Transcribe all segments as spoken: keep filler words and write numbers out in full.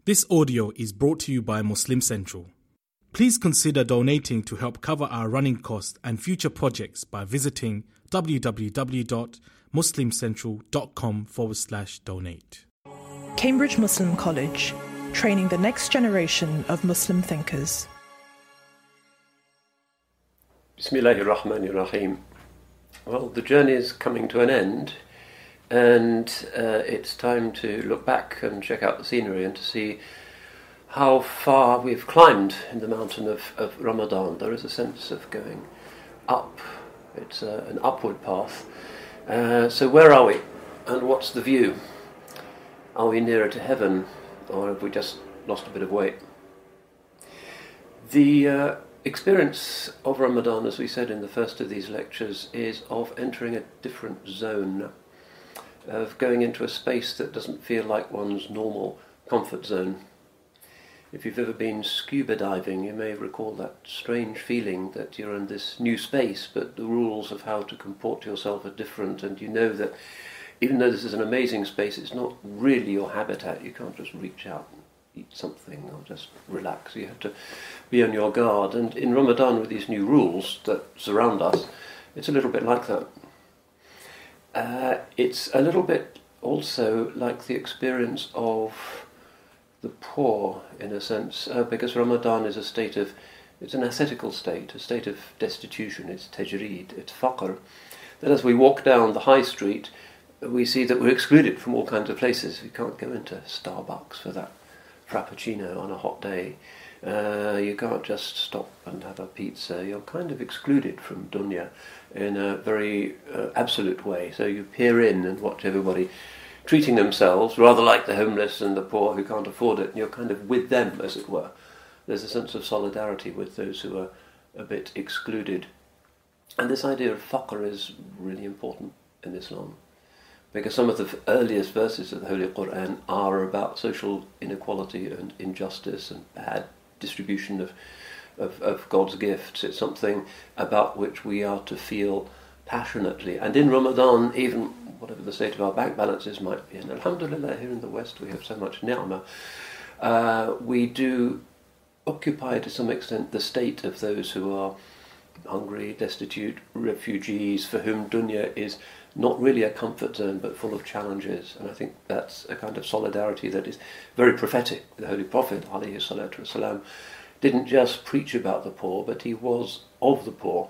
This audio is brought to you by Muslim Central. Please consider donating to help cover our running costs and future projects by visiting www.muslimcentral.com forward slash donate. Cambridge Muslim College, training the next generation of Muslim thinkers. Bismillahir Rahmanir Rahim. Well, the journey is coming to an end, and uh, it's time to look back and check out the scenery and to see how far we've climbed in the mountain of, of Ramadan. There is a sense of going up. It's uh, an upward path. Uh, so where are we? And what's the view? Are we nearer to heaven, or have we just lost a bit of weight? The uh, experience of Ramadan, as we said in the first of these lectures, is of entering a different zone, of going into a space that doesn't feel like one's normal comfort zone. If you've ever been scuba diving, you may recall that strange feeling that you're in this new space, but the rules of how to comport yourself are different, and you know that even though this is an amazing space, it's not really your habitat. You can't just reach out and eat something or just relax. You have to be on your guard. And in Ramadan, with these new rules that surround us, it's a little bit like that. Uh, it's a little bit also like the experience of the poor, in a sense, uh, because Ramadan is a state of, it's an ascetical state, a state of destitution, it's tajreed, it's faqr, that as we walk down the high street, we see that we're excluded from all kinds of places. We can't go into Starbucks for that frappuccino on a hot day. Uh, you can't just stop and have a pizza. You're kind of excluded from dunya in a very uh, absolute way. So you peer in and watch everybody treating themselves rather like the homeless and the poor who can't afford it, and you're kind of with them, as it were. There's a sense of solidarity with those who are a bit excluded. And this idea of faqr is really important in Islam, because some of the earliest verses of the Holy Quran are about social inequality and injustice and bad distribution of, of, of God's gifts. It's something about which we are to feel passionately. And in Ramadan, even whatever the state of our bank balances might be, and alhamdulillah, here in the West we have so much ni'mah, uh, we do occupy to some extent the state of those who are hungry, destitute, refugees, for whom dunya is not really a comfort zone but full of challenges. And I think that's a kind of solidarity that is very prophetic. The Holy Prophet alayhi salatu wasalam didn't just preach about the poor, but he was of the poor,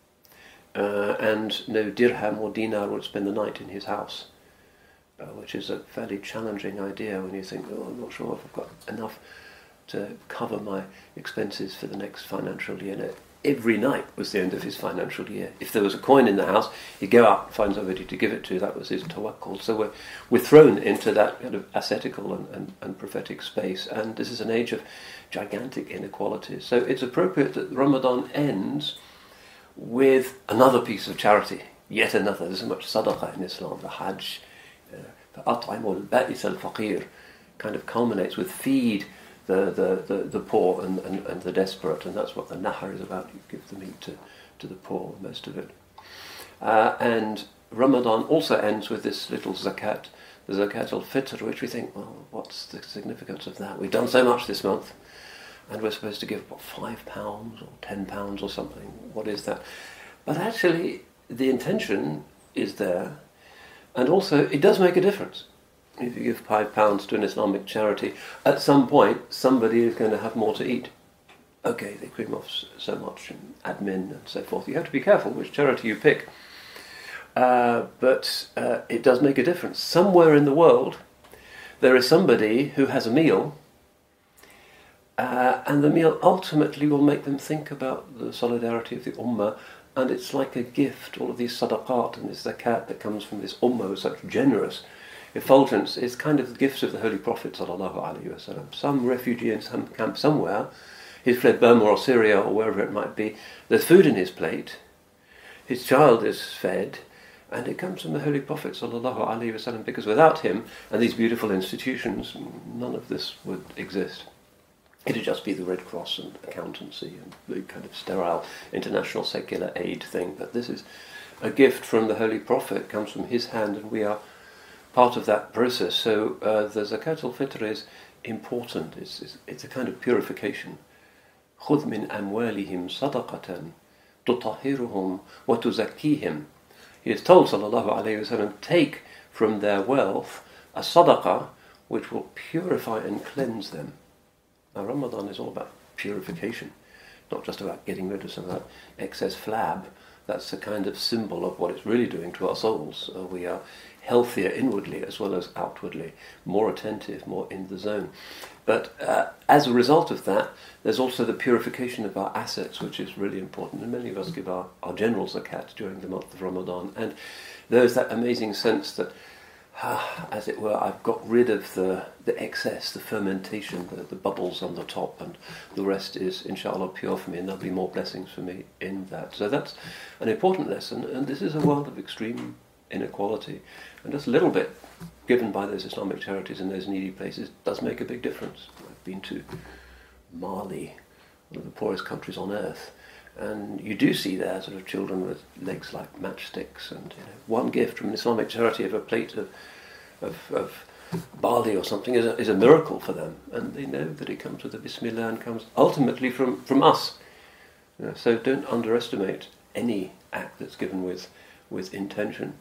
uh, and no dirham or dinar would spend the night in his house, uh, which is a fairly challenging idea when you think, oh, I'm not sure if I've got enough to cover my expenses for the next financial year. Every night was the end of his financial year. If there was a coin in the house, he'd go out and find somebody to give it to. That was his tawakkul. So we're, we're thrown into that kind of ascetical and, and, and prophetic space. And this is an age of gigantic inequalities. So it's appropriate that Ramadan ends with another piece of charity, yet another. There's so much sadaqah in Islam. The Hajj, فَأَطْعِمُ الْبَائِسَ الْفَقِيرِ, kind of culminates with feed The, the, the, the poor and, and, and the desperate, and that's what the nahar is about. You give the meat to, to the poor, most of it. Uh, and Ramadan also ends with this little zakat, the zakat al-fitr, which we think, well, what's the significance of that? We've done so much this month, and we're supposed to give, what, five pounds or ten pounds or something. What is that? But actually, the intention is there, and also it does make a difference. If you give five pounds to an Islamic charity, at some point somebody is going to have more to eat. Okay, they cream off so much and admin and so forth. You have to be careful which charity you pick. Uh, but uh, it does make a difference. Somewhere in the world there is somebody who has a meal, uh, and the meal ultimately will make them think about the solidarity of the ummah, and it's like a gift. All of these sadaqat and this zakat that comes from this ummah with such generous effulgence is kind of the gifts of the Holy Prophet sallallahu alaihi wasallam. Some refugee in some camp somewhere, he's fled Burma or Syria or wherever it might be, there's food in his plate, his child is fed, and it comes from the Holy Prophet sallallahu alaihi wasallam, because without him and these beautiful institutions, none of this would exist. It'd just be the Red Cross and accountancy and the kind of sterile international secular aid thing, but this is a gift from the Holy Prophet, comes from his hand, and we are part of that process. So uh, the Zakat al-Fitr is important. It's, it's, it's a kind of purification. خُذْ مِنْ أَمْوَالِهِمْ صَدَقَةً تُطَهِّرُهُمْ وَتُزَكِّيهِمْ. He is told, sallallahu alayhi wa sallam, take from their wealth a sadaqah which will purify and cleanse them. Now Ramadan is all about purification, not just about getting rid of some of that excess flab. That's a kind of symbol of what it's really doing to our souls. Uh, we are healthier inwardly as well as outwardly, more attentive, more in the zone. But uh, as a result of that, there's also the purification of our assets, which is really important. And many of us give our, our general zakat during the month of Ramadan. And there's that amazing sense that, ah, as it were, I've got rid of the, the excess, the fermentation, the, the bubbles on the top, and the rest is, inshallah, pure for me, and there'll be more blessings for me in that. So that's an important lesson, and this is a world of extreme inequality. And just a little bit given by those Islamic charities in those needy places does make a big difference. I've been to Mali, one of the poorest countries on earth, and you do see there sort of children with legs like matchsticks, and you know, one gift from an Islamic charity of a plate of of, of barley or something is a, is a miracle for them, and they know that it comes with a Bismillah and comes ultimately from, from us. You know, so don't underestimate any act that's given with with intention.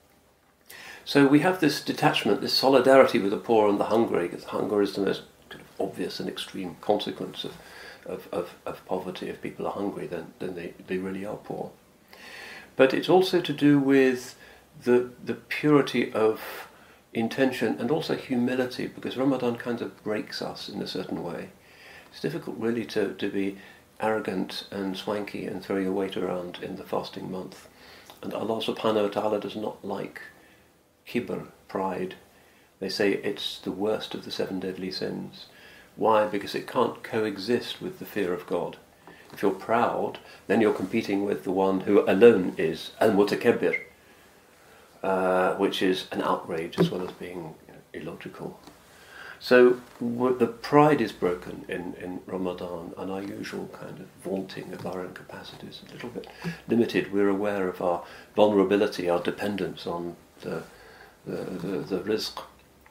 So we have this detachment, this solidarity with the poor and the hungry, because hunger is the most kind of obvious and extreme consequence of, of, of, of poverty. If people are hungry, then, then they, they really are poor. But it's also to do with the the purity of intention and also humility, because Ramadan kind of breaks us in a certain way. It's difficult really to, to be arrogant and swanky and throw your weight around in the fasting month. And Allah subhanahu wa ta'ala does not like kibr, pride. They say it's the worst of the seven deadly sins. Why? Because it can't coexist with the fear of God. If you're proud, then you're competing with the one who alone is al-mutakabbir, uh, which is an outrage as well as being, you know, illogical. So w- the pride is broken in, in Ramadan, and our usual kind of vaunting of our own capacities is a little bit limited. We're aware of our vulnerability, our dependence on the The, the, the rizq.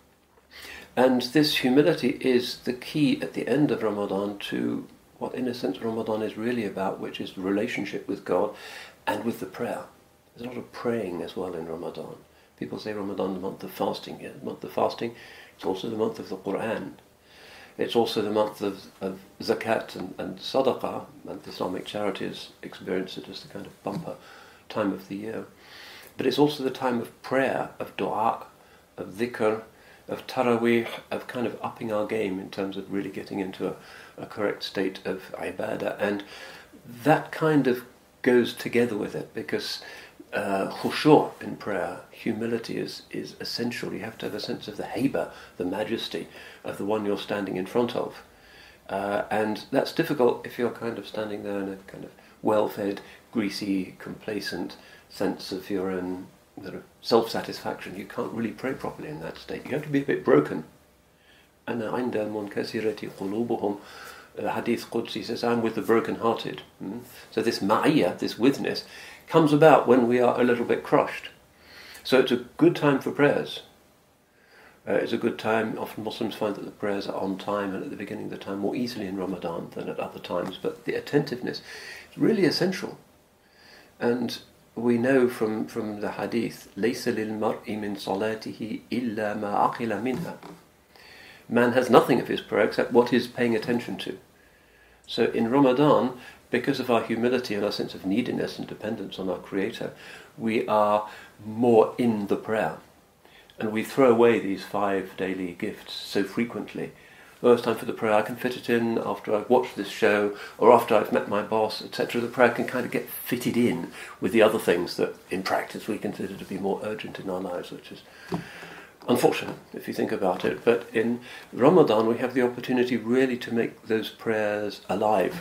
And this humility is the key at the end of Ramadan to what in a sense Ramadan is really about, which is the relationship with God and with the prayer. There's a lot of praying as well in Ramadan. People say Ramadan the month of fasting. Yeah, the month of fasting, it's also the month of the Quran. It's also the month of, of zakat and, and sadaqah, and the Islamic charities experience it as the kind of bumper time of the year. But it's also the time of prayer, of dua, of dhikr, of taraweeh, of kind of upping our game in terms of really getting into a, a correct state of ibadah. And that kind of goes together with it, because uh, khushu' in prayer, humility is, is essential. You have to have a sense of the haiba, the majesty of the one you're standing in front of. Uh, and that's difficult if you're kind of standing there in a kind of well-fed, greasy, complacent sense of your own sort of self-satisfaction. You can't really pray properly in that state. You have to be a bit broken. And عند المنكسرة قلوبهم, Hadith Qudsi says, I'm with the broken-hearted. Mm? So this ma'iyah, this witness, comes about when we are a little bit crushed. So it's a good time for prayers. Uh, it's a good time. Often Muslims find that the prayers are on time and at the beginning of the time more easily in Ramadan than at other times. But the attentiveness is really essential. And we know from, from the hadith, لَيْسَ لِلْمَرْءِ مِنْ صَلَاتِهِ إِلَّا مَا عَقِلَ مِنْهَا. Man has nothing of his prayer except what he's paying attention to. So in Ramadan, because of our humility and our sense of neediness and dependence on our Creator, we are more in the prayer. And we throw away these five daily gifts so frequently. Oh, it's time for the prayer, I can fit it in after I've watched this show, or after I've met my boss, et cetera. The prayer can kind of get fitted in with the other things that, in practice, we consider to be more urgent in our lives, which is unfortunate, if you think about it. But in Ramadan, we have the opportunity really to make those prayers alive.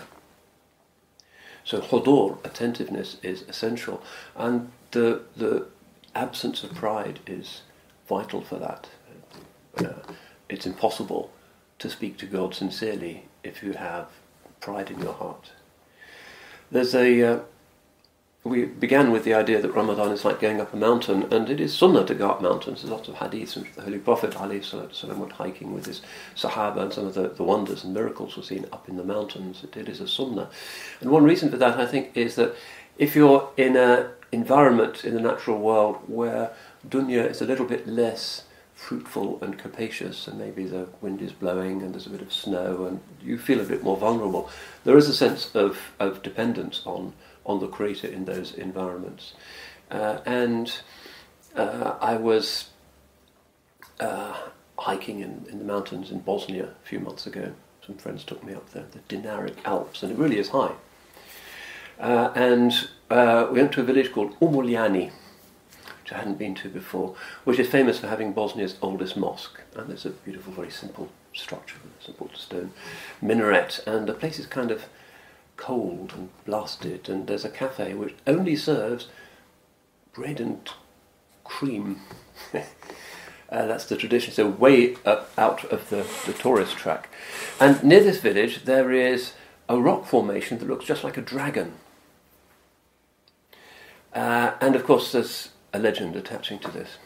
So hudur, attentiveness, is essential. And the the absence of pride is vital for that. Uh, it's impossible to speak to God sincerely if you have pride in your heart. There's a uh, we began with the idea that Ramadan is like going up a mountain, and it is sunnah to go up mountains. There's lots of hadiths from the Holy Prophet ﷺ went hiking with his Sahaba, and some of the, the wonders and miracles were seen up in the mountains. It, it is a sunnah. And one reason for that, I think, is that if you're in an environment in the natural world where dunya is a little bit less fruitful and capacious, and maybe the wind is blowing and there's a bit of snow and you feel a bit more vulnerable, there is a sense of, of dependence on, on the Creator in those environments. Uh, and uh, I was uh, hiking in, in the mountains in Bosnia a few months ago. Some friends took me up there, the Dinaric Alps, and it really is high. Uh, and uh, we went to a village called Umuljani, which I hadn't been to before, which is famous for having Bosnia's oldest mosque. And it's a beautiful, very simple structure with a simple stone minaret. And the place is kind of cold and blasted, and there's a cafe which only serves bread and cream. uh, that's the tradition, so way up, out of the, the tourist track. And near this village there is a rock formation that looks just like a dragon. Uh, and of course there's a legend attaching to this.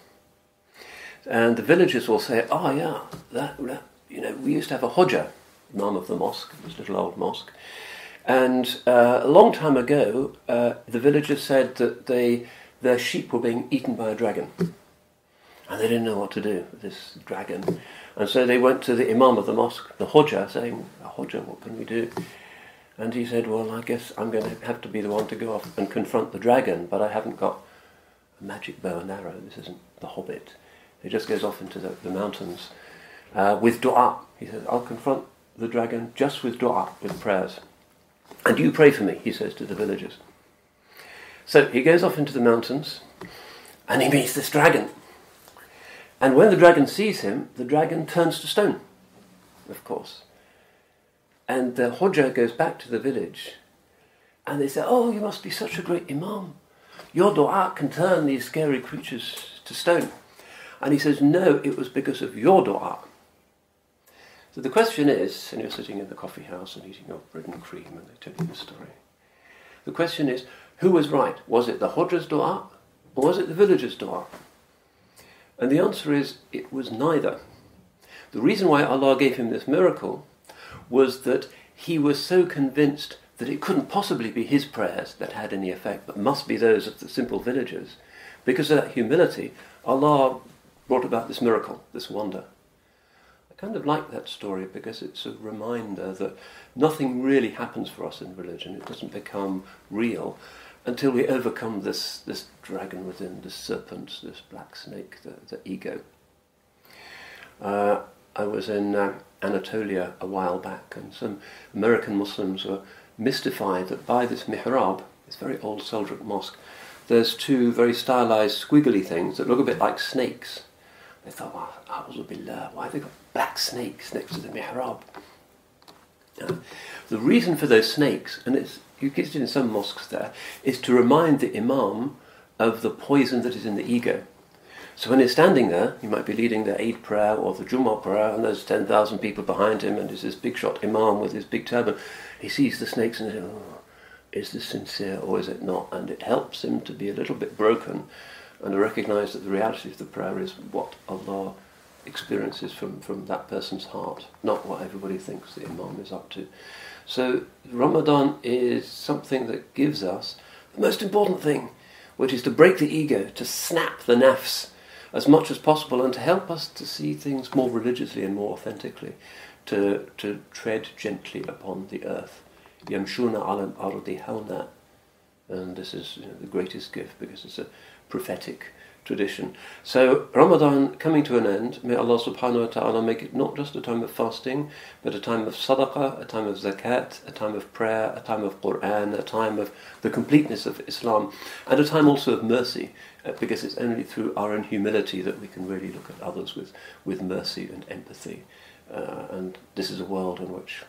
And the villagers will say, oh yeah, that, that you know, we used to have a Hoja, imam of the mosque, this little old mosque. And uh, a long time ago, uh, the villagers said that they, their sheep were being eaten by a dragon. And they didn't know what to do with this dragon. And so they went to the imam of the mosque, the Hoja, saying, Hoja, what can we do? And he said, well, I guess I'm going to have to be the one to go off and confront the dragon, but I haven't got a magic bow and arrow. This isn't the Hobbit. He just goes off into the, the mountains uh, with dua. He says, I'll confront the dragon just with dua, with prayers. And you pray for me, he says to the villagers. So he goes off into the mountains and he meets this dragon. And when the dragon sees him, the dragon turns to stone, of course. And the Hoja goes back to the village and they say, oh, you must be such a great imam. Your dua can turn these scary creatures to stone. And he says, no, it was because of your dua. So the question is, and you're sitting in the coffee house and eating your bread and cream and they tell you the story. The question is, who was right? Was it the Hoja's dua or was it the villager's dua? And the answer is, it was neither. The reason why Allah gave him this miracle was that he was so convinced that it couldn't possibly be his prayers that had any effect, but must be those of the simple villagers. Because of that humility, Allah brought about this miracle, this wonder. I kind of like that story because it's a reminder that nothing really happens for us in religion. It doesn't become real until we overcome this, this dragon within, this serpent, this black snake, the, the ego. Uh, I was in uh, Anatolia a while back, and some American Muslims were mystified that by this mihrab, this very old Seljuk mosque, there's two very stylized squiggly things that look a bit like snakes. They thought, oh, A'udhu Billah, why have they got black snakes next to the mihrab? Uh, the reason for those snakes, and it's, you get it in some mosques there, is to remind the imam of the poison that is in the ego. So when he's standing there, he might be leading the Eid prayer or the Jummah prayer, and there's ten thousand people behind him, and there's this big shot imam with his big turban. He sees the snakes and says, oh, is this sincere or is it not? And it helps him to be a little bit broken and to recognise that the reality of the prayer is what Allah experiences from, from that person's heart, not what everybody thinks the imam is up to. So Ramadan is something that gives us the most important thing, which is to break the ego, to snap the nafs as much as possible, and to help us to see things more religiously and more authentically, to to tread gently upon the earth. Yamshuna ala al-ardi hawna. And this is, you know, the greatest gift because it's a prophetic tradition. So Ramadan coming to an end, may Allah subhanahu wa ta'ala make it not just a time of fasting, but a time of sadaqah, a time of zakat, a time of prayer, a time of Qur'an, a time of the completeness of Islam, and a time also of mercy, uh, because it's only through our own humility that we can really look at others with, with mercy and empathy. Uh, and this is a world in which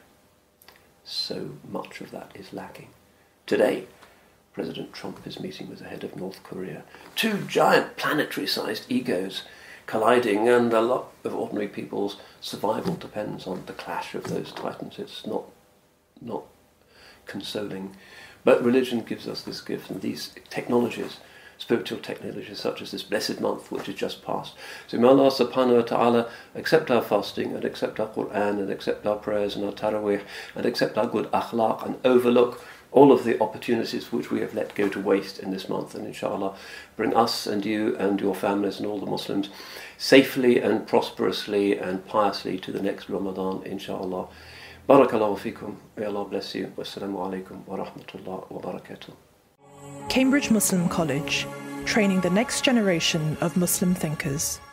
so much of that is lacking. Today, President Trump is meeting with the head of North Korea. Two giant planetary-sized egos colliding, and a lot of ordinary people's survival depends on the clash of those titans. It's not not consoling. But religion gives us this gift, and these technologies, spiritual technologies such as this blessed month which has just passed. So may Allah subhanahu wa ta'ala accept our fasting and accept our Qur'an and accept our prayers and our taraweeh and accept our good akhlaq and overlook all of the opportunities which we have let go to waste in this month, and inshallah bring us and you and your families and all the Muslims safely and prosperously and piously to the next Ramadan, inshallah. Barakallahu fikum. May Allah bless you. Wassalamu alaikum wa rahmatullah wa barakatuh. Cambridge Muslim College, training the next generation of Muslim thinkers.